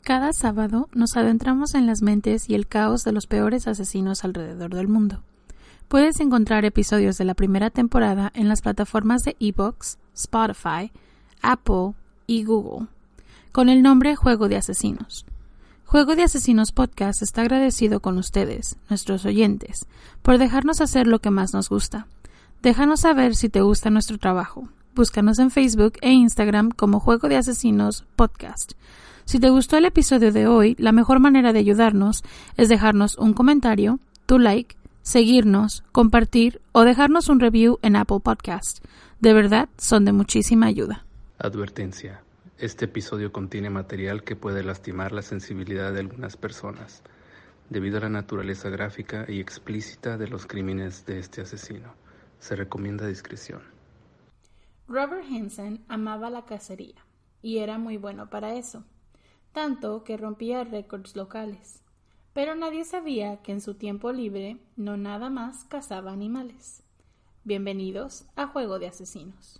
Cada sábado nos adentramos en las mentes y el caos de los peores asesinos alrededor del mundo. Puedes encontrar episodios de la primera temporada en las plataformas de iVoox, Spotify, Apple y Google, con el nombre Juego de Asesinos. Juego de Asesinos Podcast está agradecido con ustedes, nuestros oyentes, por dejarnos hacer lo que más nos gusta. Déjanos saber si te gusta nuestro trabajo. Búscanos en Facebook e Instagram como Juego de Asesinos Podcast. Si te gustó el episodio de hoy, la mejor manera de ayudarnos es dejarnos un comentario, tu like, seguirnos, compartir o dejarnos un review en Apple Podcast. De verdad, son de muchísima ayuda. Advertencia. Este episodio contiene material que puede lastimar la sensibilidad de algunas personas, debido a la naturaleza gráfica y explícita de los crímenes de este asesino. Se recomienda discreción. Robert Hansen amaba la cacería, y era muy bueno para eso, tanto que rompía récords locales. Pero nadie sabía que en su tiempo libre no nada más cazaba animales. Bienvenidos a Juego de Asesinos.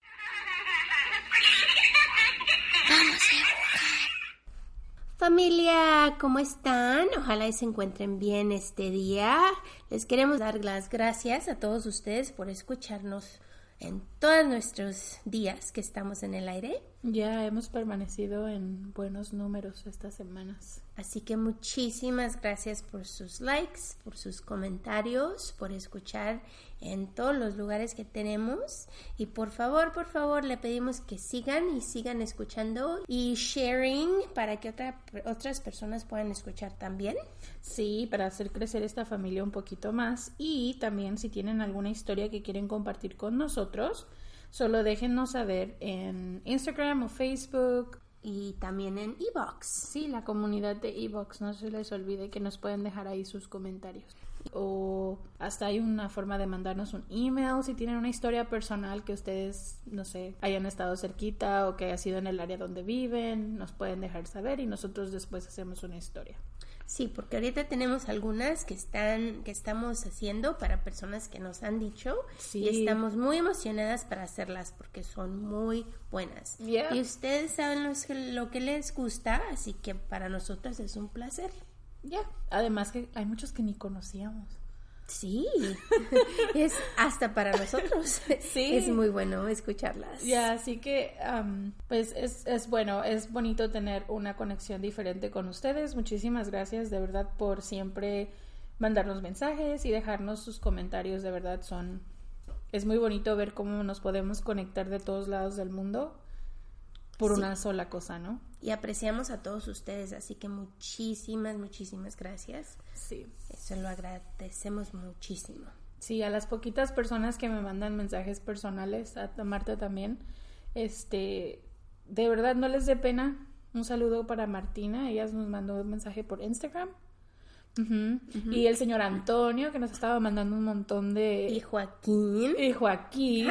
Familia, ¿cómo están? Ojalá y se encuentren bien este día. Les queremos dar las gracias a todos ustedes por escucharnos en todos nuestros días que estamos en el aire. Ya hemos permanecido en buenos números estas semanas. Así que muchísimas gracias por sus likes, por sus comentarios, por escuchar en todos los lugares que tenemos. Y por favor, le pedimos que sigan escuchando y sharing para que otras personas puedan escuchar también. Sí, para hacer crecer esta familia un poquito más. Y también si tienen alguna historia que quieren compartir con nosotros, solo déjennos saber en Instagram o Facebook. Y también en iVoox. Sí, la comunidad de iVoox, no se les olvide que nos pueden dejar ahí sus comentarios. O hasta hay una forma de mandarnos un email si tienen una historia personal que ustedes, no sé, hayan estado cerquita o que haya sido en el área donde viven, nos pueden dejar saber y nosotros después hacemos una historia. Sí, porque ahorita tenemos algunas que estamos haciendo para personas que nos han dicho. Sí. Y estamos muy emocionadas para hacerlas porque son muy buenas. Yeah. Y ustedes saben lo que les gusta, así que para nosotros es un placer. Ya. Yeah. Además que hay muchos que ni conocíamos. Sí, es hasta para nosotros. Sí. Es muy bueno escucharlas. Ya, así que pues es bueno, es bonito tener una conexión diferente con ustedes. Muchísimas gracias de verdad por siempre mandarnos mensajes y dejarnos sus comentarios. De verdad es muy bonito ver cómo nos podemos conectar de todos lados del mundo por una sola cosa, ¿no? Y apreciamos a todos ustedes, así que muchísimas gracias. Sí. Eso lo agradecemos muchísimo. Sí, a las poquitas personas que me mandan mensajes personales, a Marta también, de verdad no les dé pena. Un saludo para Martina, ella nos mandó un mensaje por Instagram. Uh-huh. Uh-huh. Y el señor Antonio, que nos estaba mandando un montón de... Y Joaquín. ¡Ay, Joaquín!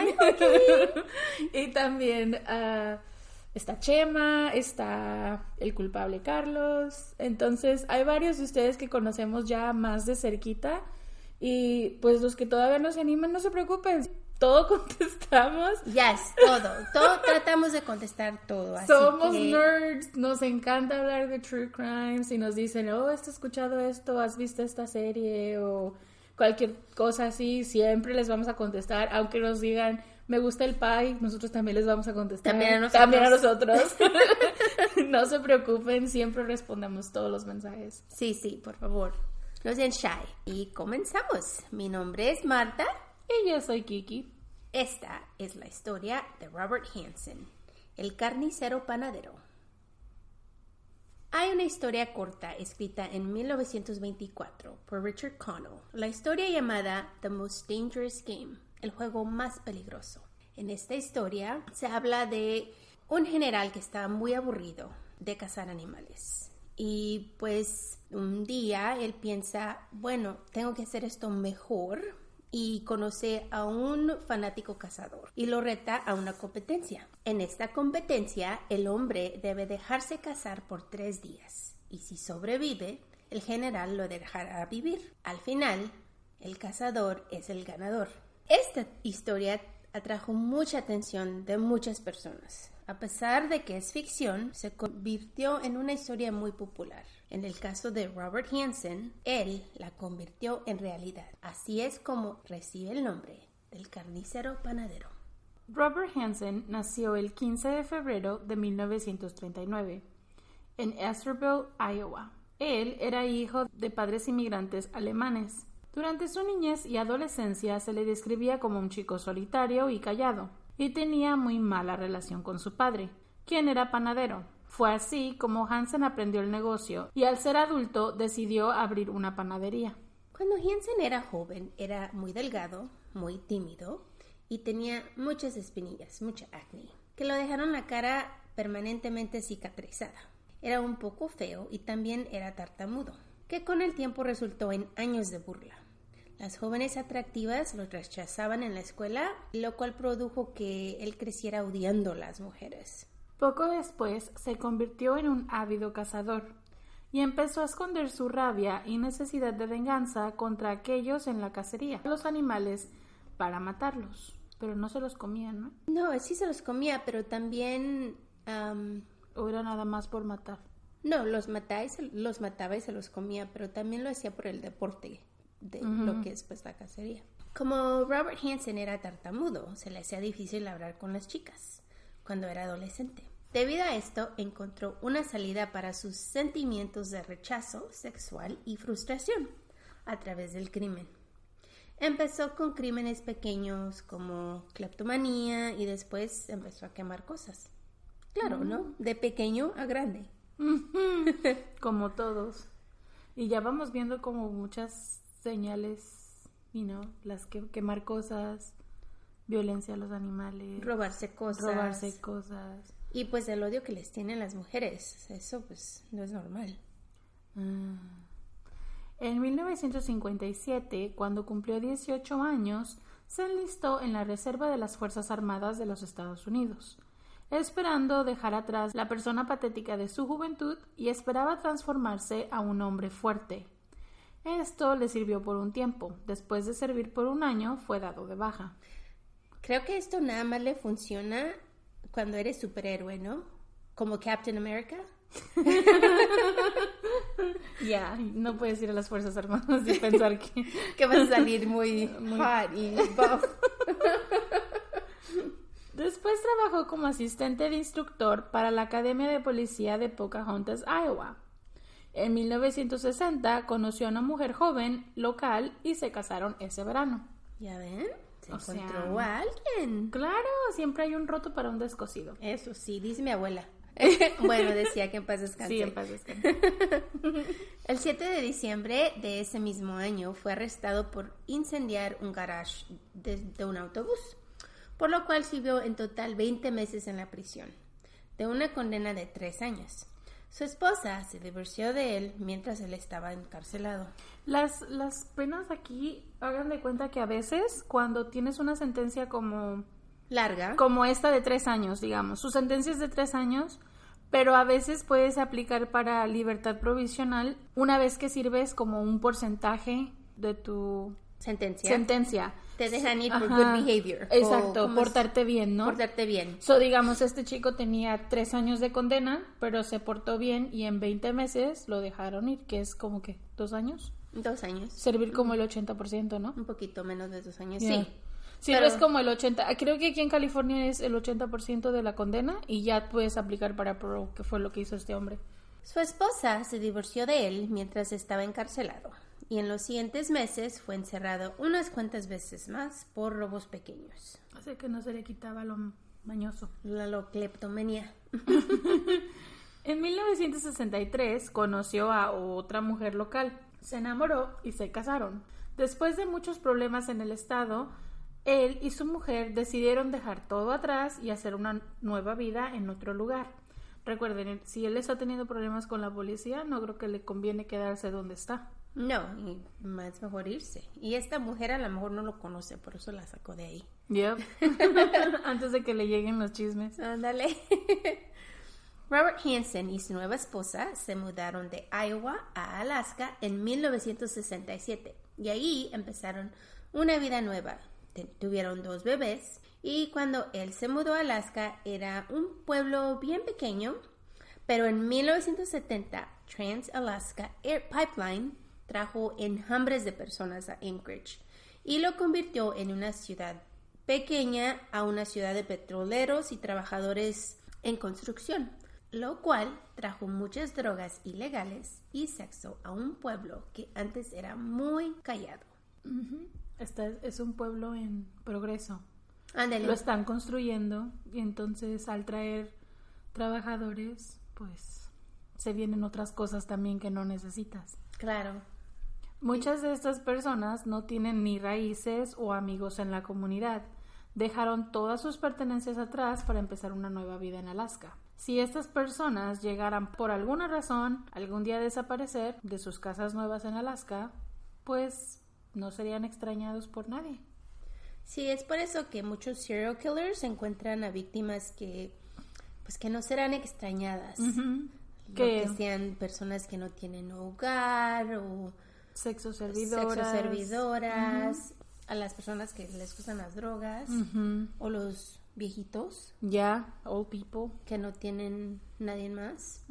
Y también... está Chema, está el culpable Carlos. Entonces hay varios de ustedes que conocemos ya más de cerquita. Y pues los que todavía no se animan, no se preocupen, todo contestamos. Yes, todo tratamos de contestar todo. Así Somos nerds, nos encanta hablar de true crimes. Y nos dicen, ¿has escuchado esto? ¿Has visto esta serie? O cualquier cosa así, siempre les vamos a contestar. Aunque nos digan, me gusta el pie, nosotros también les vamos a contestar. También a nosotros. No se preocupen, siempre respondemos todos los mensajes. Sí, por favor. No sean shy. Y comenzamos. Mi nombre es Marta. Y yo soy Kiki. Esta es la historia de Robert Hansen, el carnicero panadero. Hay una historia corta escrita en 1924 por Richard Connell. La historia llamada The Most Dangerous Game, el juego más peligroso. En esta historia se habla de un general que estaba muy aburrido de cazar animales. Y pues un día él piensa, bueno, tengo que hacer esto mejor. Y conoce a un fanático cazador y lo reta a una competencia. En esta competencia, el hombre debe dejarse cazar por 3 días. Y si sobrevive, el general lo dejará vivir. Al final, el cazador es el ganador. Esta historia atrajo mucha atención de muchas personas. A pesar de que es ficción, se convirtió en una historia muy popular. En el caso de Robert Hansen, él la convirtió en realidad. Así es como recibe el nombre del carnicero panadero. Robert Hansen nació el 15 de febrero de 1939 en Estherville, Iowa. Él era hijo de padres inmigrantes alemanes. Durante su niñez y adolescencia se le describía como un chico solitario y callado, y tenía muy mala relación con su padre, quien era panadero. Fue así como Hansen aprendió el negocio y al ser adulto decidió abrir una panadería. Cuando Hansen era joven, era muy delgado, muy tímido y tenía muchas espinillas, mucha acné, que lo dejaron la cara permanentemente cicatrizada. Era un poco feo y también era tartamudo, que con el tiempo resultó en años de burla. Las jóvenes atractivas lo rechazaban en la escuela, lo cual produjo que él creciera odiando a las mujeres. Poco después se convirtió en un ávido cazador y empezó a esconder su rabia y necesidad de venganza contra aquellos en la cacería, los animales, para matarlos. Pero no se los comía, ¿no? No, sí se los comía, pero también... ¿O era nada más por matar? No, los mataba y se los comía, pero también lo hacía por el deporte de lo que es pues la cacería. Como Robert Hansen era tartamudo, se le hacía difícil hablar con las chicas cuando era adolescente. Debido a esto, encontró una salida para sus sentimientos de rechazo sexual y frustración a través del crimen. Empezó con crímenes pequeños como cleptomanía y después empezó a quemar cosas. Claro, ¿no? De pequeño a grande. Como todos. Y ya vamos viendo como muchas señales, las que quemar cosas, violencia a los animales, robarse cosas. Y pues el odio que les tienen las mujeres, eso pues no es normal. En 1957, cuando cumplió 18 años, se enlistó en la Reserva de las Fuerzas Armadas de los Estados Unidos, esperando dejar atrás la persona patética de su juventud y esperaba transformarse a un hombre fuerte. Esto le sirvió por un tiempo. Después de servir por un año, fue dado de baja. Creo que esto nada más le funciona cuando eres superhéroe, ¿no? Como Captain America. Ya, no puedes ir a las Fuerzas Armadas y pensar que vas a salir muy hot y buff. Después trabajó como asistente de instructor para la Academia de Policía de Pocahontas, Iowa. En 1960 conoció a una mujer joven local y se casaron ese verano. ¿Ya ven? Se encontró a alguien. Claro, siempre hay un roto para un descosido. Eso sí, dice mi abuela. Bueno, decía que en paz descanse. Sí, en paz descanse. El 7 de diciembre de ese mismo año fue arrestado por incendiar un garage de un autobús, por lo cual sirvió en total 20 meses en la prisión, de una condena de 3 años. Su esposa se divorció de él mientras él estaba encarcelado. Las penas aquí, hagan de cuenta que a veces cuando tienes una sentencia como... larga. Como esta de 3 años, digamos. Su sentencia es de 3 años, pero a veces puedes aplicar para libertad provisional una vez que sirves como un porcentaje de tu... sentencia. Te dejan ir por good behavior. Exacto, portarte bien, ¿no? Portarte bien. Digamos, este chico tenía 3 años de condena, pero se portó bien y en 20 meses lo dejaron ir, que es como que 2 años. 2 años. Servir como el 80%, ¿no? Un poquito menos de 2 años, yeah. Sí. Sí, pero es como el 80%. Creo que aquí en California es el 80% de la condena y ya puedes aplicar para parole, que fue lo que hizo este hombre. Su esposa se divorció de él mientras estaba encarcelado y en los siguientes meses fue encerrado unas cuantas veces más por robos pequeños. Así que no se le quitaba lo mañoso. La cleptomanía. En 1963 conoció a otra mujer local. Se enamoró y se casaron. Después de muchos problemas en el estado, él y su mujer decidieron dejar todo atrás y hacer una nueva vida en otro lugar. Recuerden, si él está teniendo problemas con la policía, no creo que le conviene quedarse donde está. No, y más mejor irse. Y esta mujer a lo mejor no lo conoce, por eso la sacó de ahí. Yep. Antes de que le lleguen los chismes. Ándale. Robert Hansen y su nueva esposa se mudaron de Iowa a Alaska en 1967 y ahí empezaron una vida nueva. tuvieron 2 bebés. Y cuando él se mudó a Alaska era un pueblo bien pequeño, pero en 1970 Trans-Alaska Air Pipeline trajo enjambres de personas a Anchorage y lo convirtió en una ciudad pequeña a una ciudad de petroleros y trabajadores en construcción, lo cual trajo muchas drogas ilegales y sexo a un pueblo que antes era muy callado. Es un pueblo en progreso. Ándale. Lo están construyendo y entonces al traer trabajadores, pues se vienen otras cosas también que no necesitas. Claro. Muchas de estas personas no tienen ni raíces o amigos en la comunidad. Dejaron todas sus pertenencias atrás para empezar una nueva vida en Alaska. Si estas personas llegaran por alguna razón algún día a desaparecer de sus casas nuevas en Alaska, pues no serían extrañados por nadie. Sí, es por eso que muchos serial killers encuentran a víctimas que no serán extrañadas. Que sean personas que no tienen hogar o sexo servidoras, a las personas que les gustan las drogas o los viejitos. Old people. Que no tienen nadie más.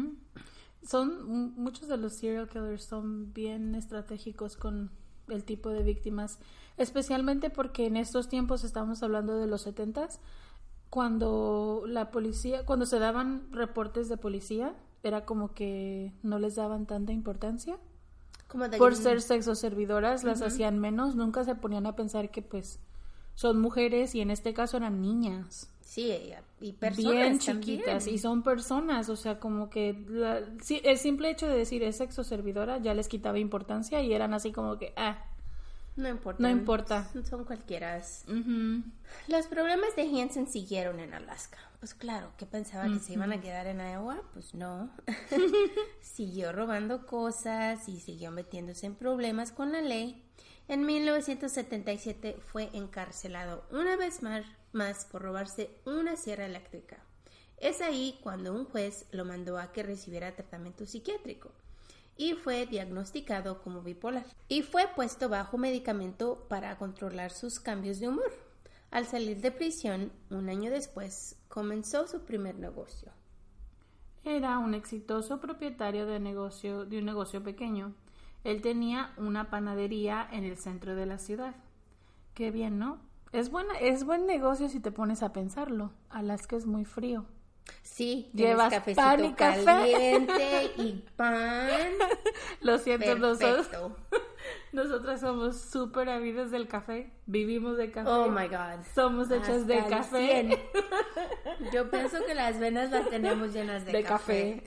Muchos de los serial killers son bien estratégicos con el tipo de víctimas, especialmente porque en estos tiempos estamos hablando de los 70s, cuando se daban reportes de policía, era como que no les daban tanta importancia. Por ser sexo servidoras, las hacían menos, nunca se ponían a pensar que pues son mujeres y en este caso eran niñas. Sí, y personas bien chiquitas también. Y son personas, o sea, como que el simple hecho de decir es sexo servidora ya les quitaba importancia y eran así como que no importa. Son cualquieras. Los problemas de Hansen siguieron en Alaska. Pues claro, ¿qué pensaba? ¿Que se iban a quedar en Iowa? Pues no. Siguió robando cosas y siguió metiéndose en problemas con la ley. En 1977 fue encarcelado una vez más por robarse una sierra eléctrica. Es ahí cuando un juez lo mandó a que recibiera tratamiento psiquiátrico y fue diagnosticado como bipolar y fue puesto bajo medicamento para controlar sus cambios de humor. Al salir de prisión, un año después, comenzó su primer negocio. Era un exitoso propietario de un negocio pequeño. Él tenía una panadería en el centro de la ciudad. Qué bien, ¿no? Es buen negocio si te pones a pensarlo. Alaska es muy frío. Sí, llevas cafecito pan y caliente y pan. Lo siento, perfecto. Nosotras somos súper ávidas del café. Vivimos de café. Oh my God. Somos hechas de café. Yo pienso que las venas las tenemos llenas de café.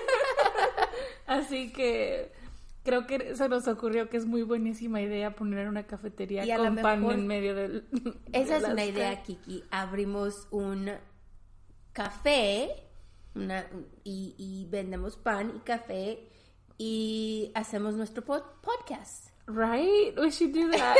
Así que creo que se nos ocurrió que es muy buenísima idea poner una cafetería con pan en medio del... Esa es una idea, Kiki. Abrimos un café y vendemos pan y café y hacemos nuestro podcast. Right? We should do that.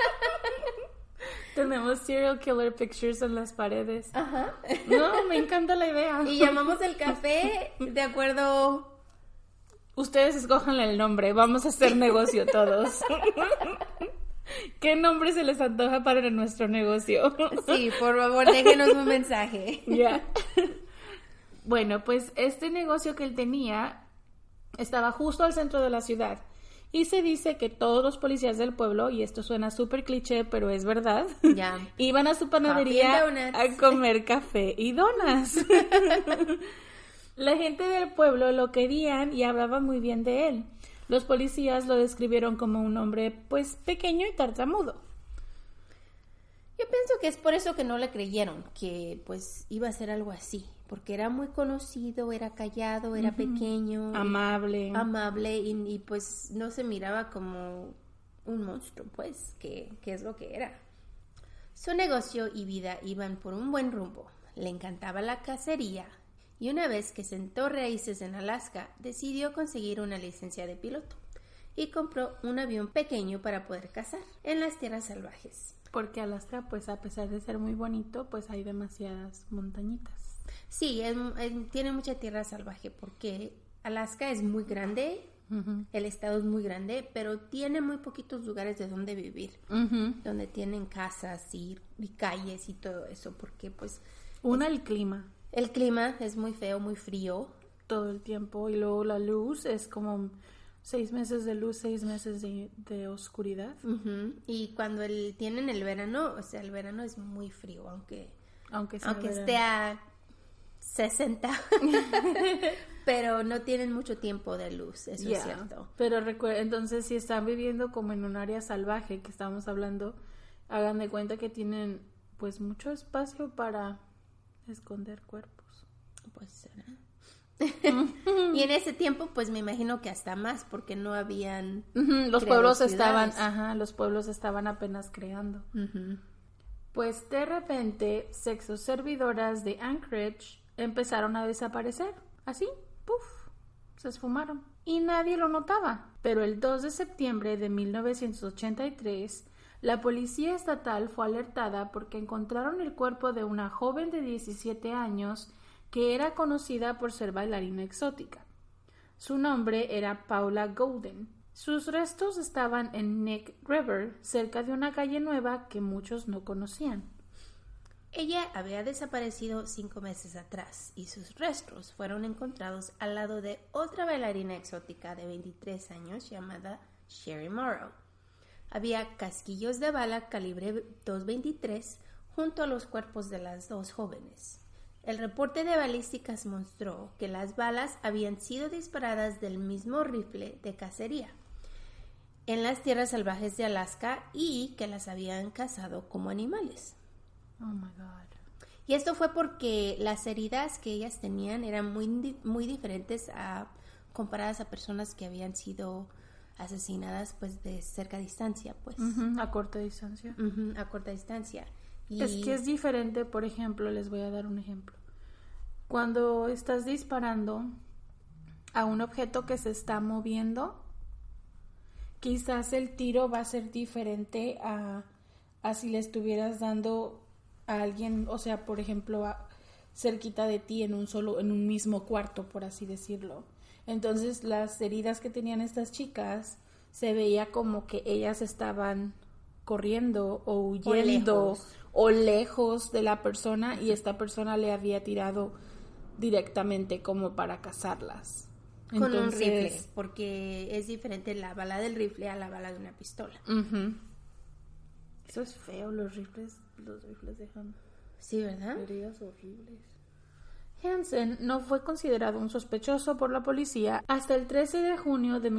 Tenemos serial killer pictures en las paredes. Ajá. No, me encanta la idea. Y llamamos el café de acuerdo. Ustedes escójanle el nombre. Vamos a hacer negocio todos. ¿Qué nombre se les antoja para nuestro negocio? Sí, por favor, déjenos un mensaje. Ya. Bueno, pues este negocio que él tenía estaba justo al centro de la ciudad. Y se dice que todos los policías del pueblo, y esto suena súper cliché, pero es verdad, iban a su panadería a comer café y donas. La gente del pueblo lo querían y hablaban muy bien de él. Los policías lo describieron como un hombre, pues, pequeño y tartamudo. Yo pienso que es por eso que no le creyeron, que, pues, iba a ser algo así. Porque era muy conocido, era callado, era pequeño. Amable. Y pues no se miraba como un monstruo, pues, que es lo que era. Su negocio y vida iban por un buen rumbo. Le encantaba la cacería y una vez que sentó raíces en Alaska, decidió conseguir una licencia de piloto y compró un avión pequeño para poder cazar en las tierras salvajes. Porque Alaska, pues a pesar de ser muy bonito, pues hay demasiadas montañitas. Sí, tiene mucha tierra salvaje porque Alaska es muy grande El estado es muy grande, pero tiene muy poquitos lugares de donde vivir, donde tienen casas y calles y todo eso, porque pues... el clima. El clima es muy feo, muy frío. Todo el tiempo, y luego la luz es como 6 meses de luz, 6 meses de oscuridad. Y cuando tienen el verano, o sea, el verano es muy frío, aunque esté a 60, pero no tienen mucho tiempo de luz, eso es cierto. Pero entonces si están viviendo como en un área salvaje que estamos hablando, hagan de cuenta que tienen pues mucho espacio para esconder cuerpos. Pues será. Y en ese tiempo pues me imagino que hasta más, porque no habían los pueblos estaban apenas creando. Pues de repente sexo servidoras de Anchorage empezaron a desaparecer, así, ¡puf!, se esfumaron y nadie lo notaba. Pero el 2 de septiembre de 1983 la policía estatal fue alertada porque encontraron el cuerpo de una joven de 17 años que era conocida por ser bailarina exótica. Su nombre era Paula Golden. Sus restos estaban en Neck River, cerca de una calle nueva que muchos no conocían. Ella había desaparecido 5 meses atrás y sus restos fueron encontrados al lado de otra bailarina exótica de 23 años llamada Sherry Morrow. Había casquillos de bala calibre .223 junto a los cuerpos de las dos jóvenes. El reporte de balísticas mostró que las balas habían sido disparadas del mismo rifle de cacería en las tierras salvajes de Alaska y que las habían cazado como animales. Oh my God. Y esto fue porque las heridas que ellas tenían eran muy diferentes comparadas a personas que habían sido asesinadas pues de cerca distancia, pues. A corta distancia. A corta distancia. Es que es diferente, por ejemplo, les voy a dar un ejemplo. Cuando estás disparando a un objeto que se está moviendo, quizás el tiro va a ser diferente a si le estuvieras dando a alguien, o sea, por ejemplo, cerquita de ti en un mismo cuarto, por así decirlo. Entonces, las heridas que tenían estas chicas se veía como que ellas estaban corriendo o huyendo o lejos de la persona y esta persona le había tirado directamente como para cazarlas. Con un rifle, porque es diferente la bala del rifle a la bala de una pistola. Eso es feo, los rifles dejan... Sí, ¿verdad? Heridas horribles. Hansen no fue considerado un sospechoso por la policía hasta el 13 de junio de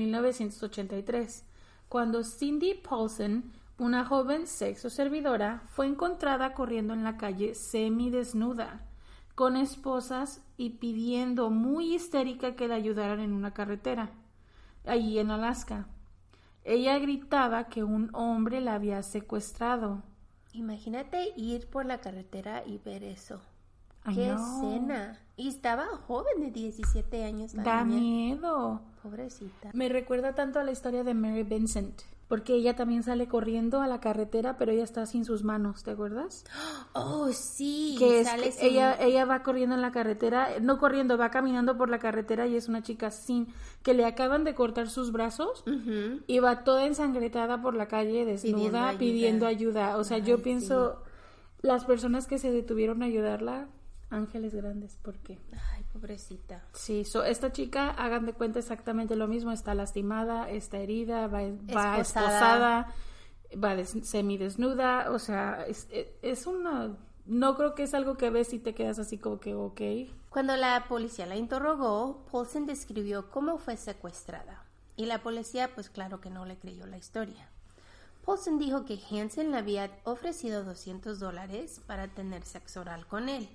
1983, cuando Cindy Paulson, una joven sexo servidora, fue encontrada corriendo en la calle semidesnuda, con esposas y pidiendo muy histérica que la ayudaran en una carretera, allí en Alaska. Ella gritaba que un hombre la había secuestrado. Imagínate ir por la carretera y ver eso. Ay, ¡Qué no. escena! Y estaba joven de 17 años. Da miedo. Pobrecita. Me recuerda tanto a la historia de Mary Vincent, porque ella también sale corriendo a la carretera, pero ella está sin sus manos, ¿te acuerdas? Oh, sí. Que ella va corriendo en la carretera, no corriendo, va caminando por la carretera y es una chica que le acaban de cortar sus brazos y va toda ensangrentada por la calle desnuda pidiendo ayuda. O sea, yo pienso, las personas que se detuvieron a ayudarla, ángeles grandes, ¿por qué? Ay, pobrecita. Sí, esta chica, hagan de cuenta exactamente lo mismo, está lastimada, está herida, va esposada, va semidesnuda, o sea, es una... No creo que es algo que ves y te quedas así como que, ok. Cuando la policía la interrogó, Paulson describió cómo fue secuestrada, y la policía, pues claro que no le creyó la historia. Paulson dijo que Hansen le había ofrecido $200 para tener sexo oral con él.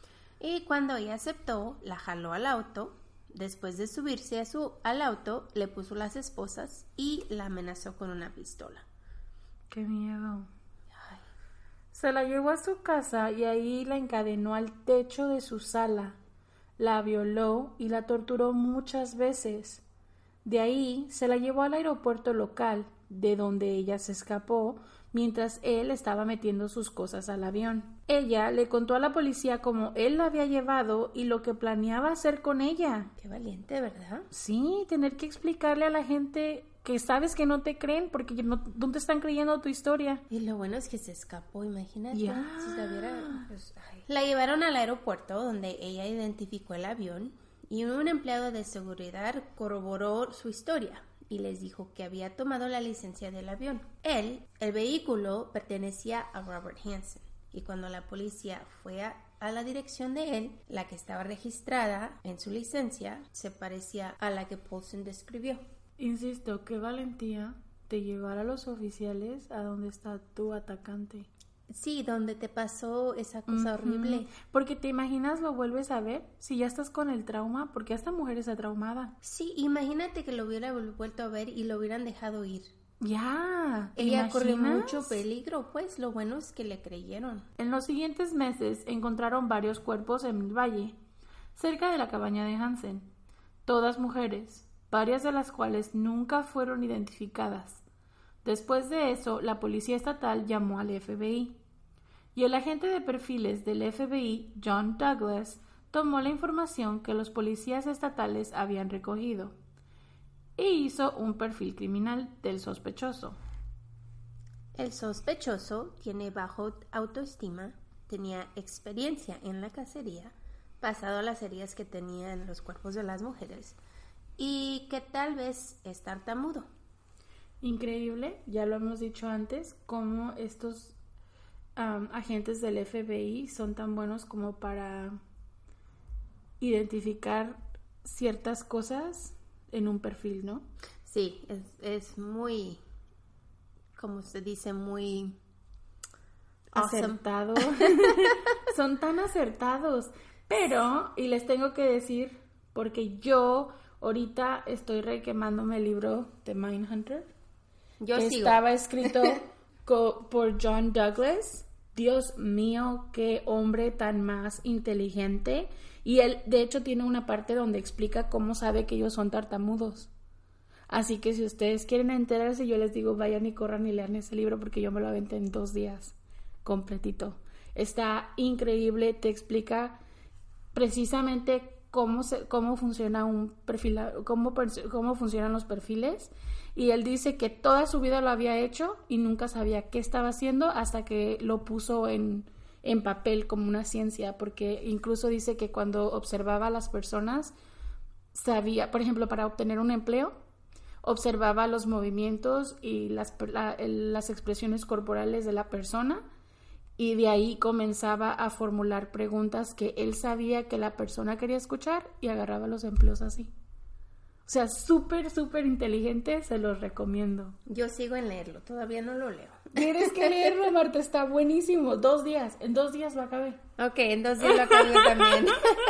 Y cuando ella aceptó, la jaló al auto. Después de subirse al auto, le puso las esposas y la amenazó con una pistola. ¡Qué miedo! Ay. Se la llevó a su casa y ahí la encadenó al techo de su sala. La violó y la torturó muchas veces. De ahí se la llevó al aeropuerto local, de donde ella se escapó, mientras él estaba metiendo sus cosas al avión. Ella le contó a la policía cómo él la había llevado y lo que planeaba hacer con ella. Qué valiente, ¿verdad? Sí, tener que explicarle a la gente que sabes que no te creen porque no te están creyendo tu historia. Y lo bueno es que se escapó, imagínate. Ya. Si la hubiera, pues, ay. La llevaron al aeropuerto donde ella identificó el avión y un empleado de seguridad corroboró su historia y les dijo que había tomado la licencia del avión. El vehículo pertenecía a Robert Hansen y cuando la policía fue a la dirección de él, la que estaba registrada en su licencia se parecía a la que Paulson describió. Insisto, qué valentía de llevar a los oficiales a donde está tu atacante. Sí, donde te pasó esa cosa horrible. Porque te imaginas, lo vuelves a ver, si ya estás con el trauma, porque esta mujer está traumada. Sí, imagínate que lo hubiera vuelto a ver y lo hubieran dejado ir. Ya, Ella corrió mucho peligro, pues lo bueno es que le creyeron. En los siguientes meses encontraron varios cuerpos en el valle, cerca de la cabaña de Hansen. Todas mujeres, varias de las cuales nunca fueron identificadas. Después de eso, la policía estatal llamó al FBI. Y el agente de perfiles del FBI, John Douglas, tomó la información que los policías estatales habían recogido e hizo un perfil criminal del sospechoso. El sospechoso tiene bajo autoestima, tenía experiencia en la cacería, pasado las heridas que tenía en los cuerpos de las mujeres, y que tal vez es tartamudo. Increíble, ya lo hemos dicho antes, cómo estos agentes del FBI son tan buenos como para identificar ciertas cosas en un perfil, ¿no? Sí, es muy, como se dice, muy acertado. Son tan acertados. Pero, y les tengo que decir, porque yo ahorita estoy requemándome el libro de Mindhunter. Yo sigo. Estaba escrito por John Douglas. Dios mío, qué hombre tan más inteligente. Y él, de hecho, tiene una parte donde explica cómo sabe que ellos son tartamudos. Así que si ustedes quieren enterarse, yo les digo, vayan y corran y lean ese libro porque yo me lo aventé en 2 días, completito. Está increíble, te explica precisamente cómo funciona un perfil, cómo funcionan los perfiles. Y él dice que toda su vida lo había hecho y nunca sabía qué estaba haciendo hasta que lo puso en papel como una ciencia, porque incluso dice que cuando observaba a las personas, sabía, por ejemplo, para obtener un empleo, observaba los movimientos y las expresiones corporales de la persona y de ahí comenzaba a formular preguntas que él sabía que la persona quería escuchar y agarraba los empleos así. O sea, súper, súper inteligente, se los recomiendo. Yo sigo en leerlo, todavía no lo leo. Tienes que leerlo, Marta, está buenísimo. 2 días, en 2 días lo acabé. Ok, en 2 días lo acabé también.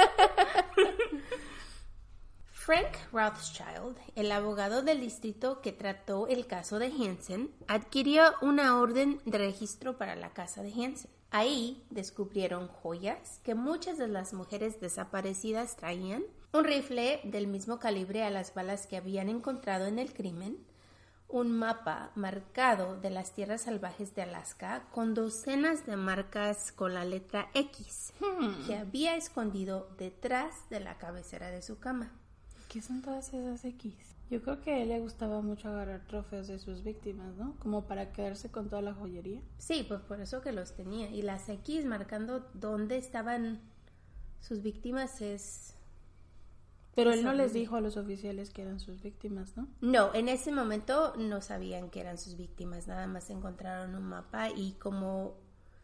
Frank Rothschild, el abogado del distrito que trató el caso de Hansen, adquirió una orden de registro para la casa de Hansen. Ahí descubrieron joyas que muchas de las mujeres desaparecidas traían, un rifle del mismo calibre a las balas que habían encontrado en el crimen, un mapa marcado de las tierras salvajes de Alaska con docenas de marcas con la letra X que había escondido detrás de la cabecera de su cama. ¿Qué son todas esas X? Yo creo que a él le gustaba mucho agarrar trofeos de sus víctimas, ¿no? Como para quedarse con toda la joyería. Sí, pues por eso que los tenía. Y las X marcando dónde estaban sus víctimas es... Pero él no les dijo a los oficiales que eran sus víctimas, ¿no? No, en ese momento no sabían que eran sus víctimas. Nada más encontraron un mapa y como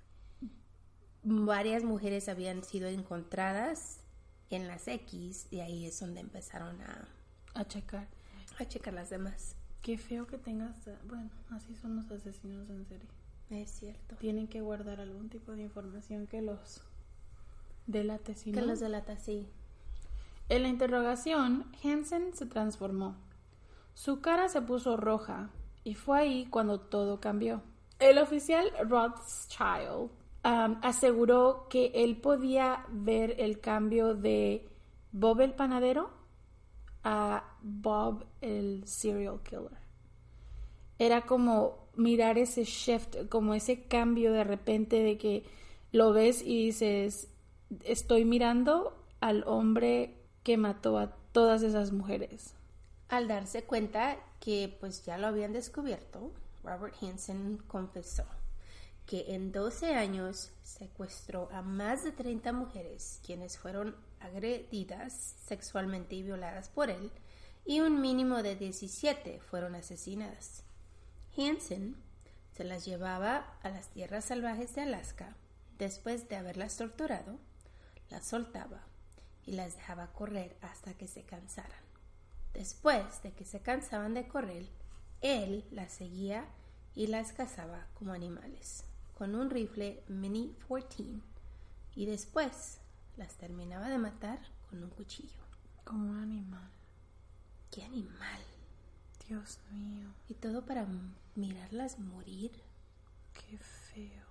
varias mujeres habían sido encontradas en las X, y ahí es donde empezaron a checar las demás. Qué feo que tengas... Bueno, así son los asesinos en serie. Es cierto. Tienen que guardar algún tipo de información que los delate, ¿sí, no? Que los delata, sí. En la interrogación, Hansen se transformó. Su cara se puso roja y fue ahí cuando todo cambió. El oficial Rothschild aseguró que él podía ver el cambio de Bob el panadero a Bob el serial killer. era como mirar ese shift, como ese cambio de repente de que lo ves y dices, estoy mirando al hombre que mató a todas esas mujeres. Al darse cuenta que pues ya lo habían descubierto, Robert Hansen confesó que en 12 años secuestró a más de 30 mujeres quienes fueron agredidas sexualmente y violadas por él, y un mínimo de 17 fueron asesinadas. Hansen se las llevaba a las tierras salvajes de Alaska. Después de haberlas torturado, las soltaba y las dejaba correr hasta que se cansaran. Después de que se cansaban de correr, él las seguía y las cazaba como animales, con un rifle Mini 14, y después las terminaba de matar con un cuchillo. Como un animal. ¡Qué animal! Dios mío. Y todo para mirarlas morir. Qué feo.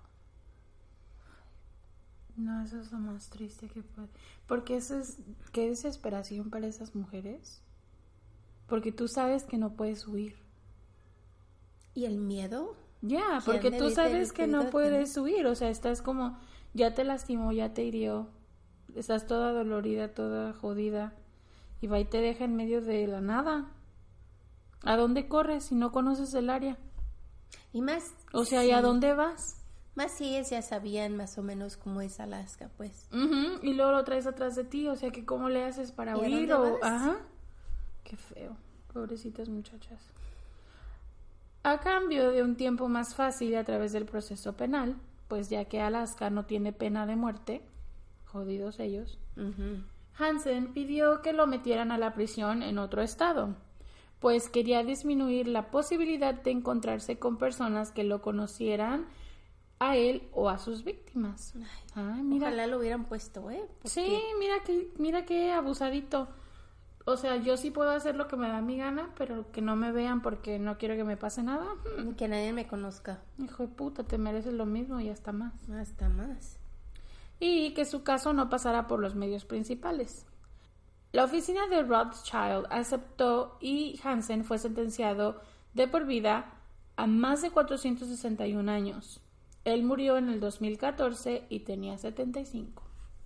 No, eso es lo más triste que puede. Porque eso es, qué desesperación para esas mujeres. Porque tú sabes que no puedes huir. ¿Y el miedo? Ya, porque tú sabes que no puedes huir. O sea, estás como, ya te lastimó, ya te hirió. Estás toda dolorida, toda jodida. Y va y te deja en medio de la nada. ¿A dónde corres si no conoces el área? Y más... O sea, ¿y a dónde vas? Más si ellas ya sabían más o menos cómo es Alaska, pues. Y luego lo traes atrás de ti, o sea, que ¿cómo le haces para huir? Ajá. Qué feo. Pobrecitas muchachas. A cambio de un tiempo más fácil a través del proceso penal, pues ya que Alaska no tiene pena de muerte, jodidos ellos, Hansen pidió que lo metieran a la prisión en otro estado, pues quería disminuir la posibilidad de encontrarse con personas que lo conocieran a él o a sus víctimas. Ay, mira. Ojalá lo hubieran puesto, Porque... Sí, mira qué abusadito. O sea, yo sí puedo hacer lo que me da mi gana, pero que no me vean porque no quiero que me pase nada. Que nadie me conozca. Hijo de puta, te mereces lo mismo y hasta más. Hasta más. Y que su caso no pasara por los medios principales. La oficina de Rothschild aceptó y Hansen fue sentenciado de por vida a más de 461 años. Él murió en el 2014 y tenía 75.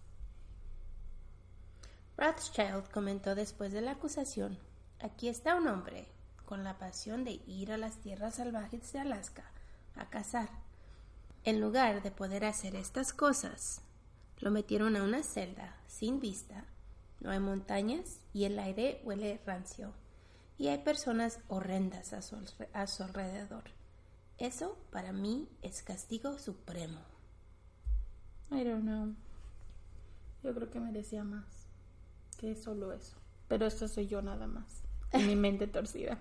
Rothschild comentó después de la acusación: aquí está un hombre con la pasión de ir a las tierras salvajes de Alaska a cazar. En lugar de poder hacer estas cosas, lo metieron a una celda sin vista, no hay montañas y el aire huele rancio, y hay personas horrendas a su alrededor. Eso para mí es castigo supremo. I don't know. Yo creo que merecía más que solo eso. Pero esto soy yo nada más. En mi mente torcida.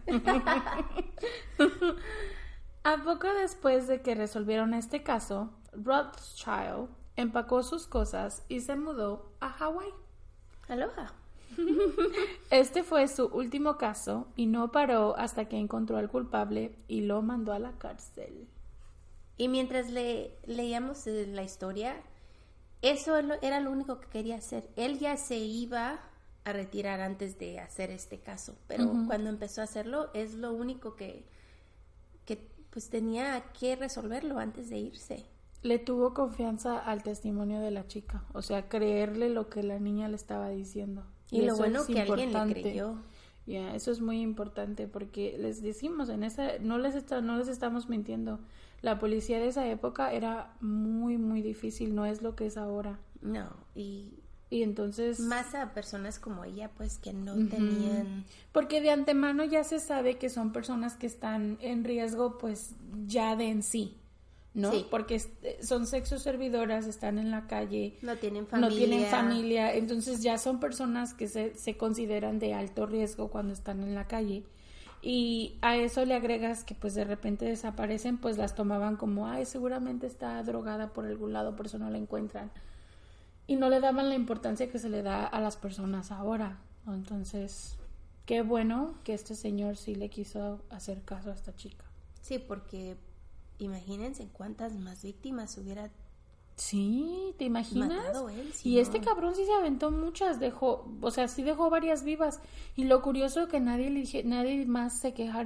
A poco después de que resolvieron este caso, Rothschild empacó sus cosas y se mudó a Hawái. Aloha. Este fue su último caso y no paró hasta que encontró al culpable y lo mandó a la cárcel. Y mientras leíamos la historia, eso era lo único que quería hacer. Él ya se iba a retirar antes de hacer este caso, pero cuando empezó a hacerlo es lo único que pues tenía que resolverlo antes de irse. Le tuvo confianza al testimonio de la chica, o sea, creerle lo que la niña le estaba diciendo. Y lo bueno que alguien le creyó. Ya, eso es muy importante porque les decimos, no les estamos mintiendo. La policía de esa época era muy, muy difícil, no es lo que es ahora. No, y entonces... Más a personas como ella, pues, que no tenían... Porque de antemano ya se sabe que son personas que están en riesgo, pues, ya de en sí, ¿no? Sí. Porque son sexoservidoras, están en la calle. No tienen familia. Entonces ya son personas que se consideran de alto riesgo cuando están en la calle. Y a eso le agregas que pues de repente desaparecen, pues las tomaban como, ay, seguramente está drogada por algún lado, por eso no la encuentran. Y no le daban la importancia que se le da a las personas ahora. Entonces, qué bueno que este señor sí le quiso hacer caso a esta chica. Sí, porque imagínense cuántas más víctimas hubiera... Sí, ¿te imaginas? Matado él, y este cabrón sí se aventó muchas, sí dejó varias vivas. Y lo curioso que nadie más se quejara.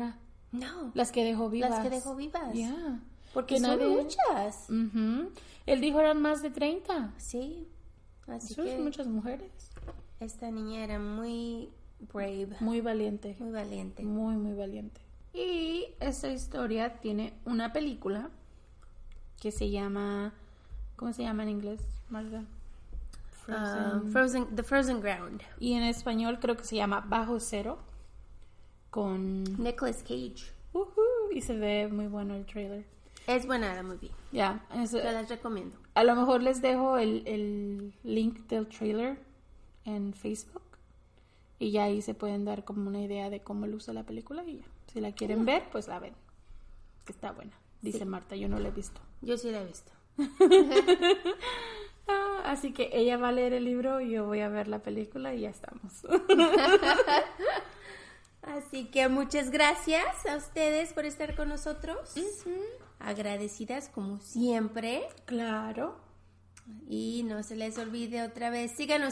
No. Las que dejó vivas. Las que dejó vivas. Yeah. Porque son muchas. Él dijo eran más de 30. Sí. Así Son que muchas mujeres. esta niña era muy brave. Muy valiente. Muy valiente. Muy, muy valiente. Y esta historia tiene una película que se llama... ¿Cómo se llama en inglés, Marga? The Frozen Ground. Y en español creo que se llama Bajo Cero. Con... Nicolas Cage. Y se ve muy bueno el trailer. Es buena la movie. Ya, Te las recomiendo. a lo mejor les dejo el link del trailer en Facebook. Y ya ahí se pueden dar como una idea de cómo luce la película. Y ya, si la quieren ver, pues la ven. Que está buena, dice Marta. Yo no la he visto. Yo sí la he visto. Así que ella va a leer el libro y yo voy a ver la película y ya estamos. Así que muchas gracias a ustedes por estar con nosotros. Agradecidas como siempre. Claro. Y no se les olvide otra vez, síganos.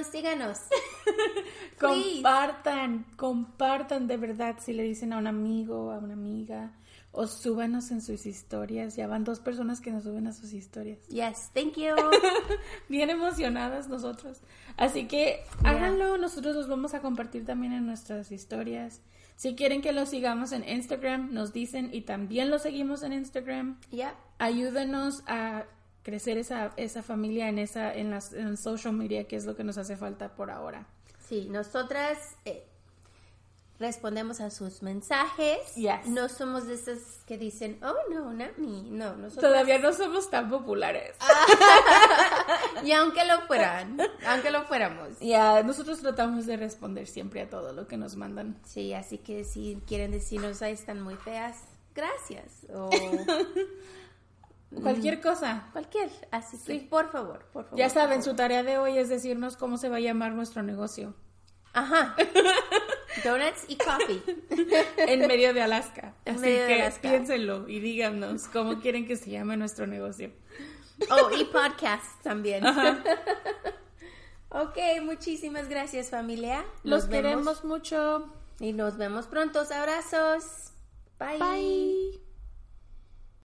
Compartan de verdad si le dicen a un amigo, a una amiga, o súbanos en sus historias. Ya van 2 personas que nos suben a sus historias. Yes, thank you. Bien emocionadas nosotros. Así que háganlo, nosotros los vamos a compartir también en nuestras historias. Si quieren que los sigamos en Instagram, nos dicen y también los seguimos en Instagram. Ayúdenos a crecer esa familia en social media, que es lo que nos hace falta por ahora. Sí, nosotras respondemos a sus mensajes. Yes. No somos de esas que dicen, oh, no, not me. No, nosotros... Todavía no somos tan populares. Y aunque lo fuéramos. Ya, nosotros tratamos de responder siempre a todo lo que nos mandan. Sí, así que si quieren decirnos, ahí están muy feas, gracias. O... Cualquier cosa. Así que por favor. Ya saben, su tarea de hoy es decirnos cómo se va a llamar nuestro negocio. Ajá. Donuts y coffee. En medio de Alaska. En Así medio de que Alaska. piénsenlo y díganos cómo quieren que se llame nuestro negocio. Oh, y podcast también. Ajá. Ok, muchísimas gracias, familia. Los queremos mucho. Y nos vemos pronto. Abrazos. Bye. Bye.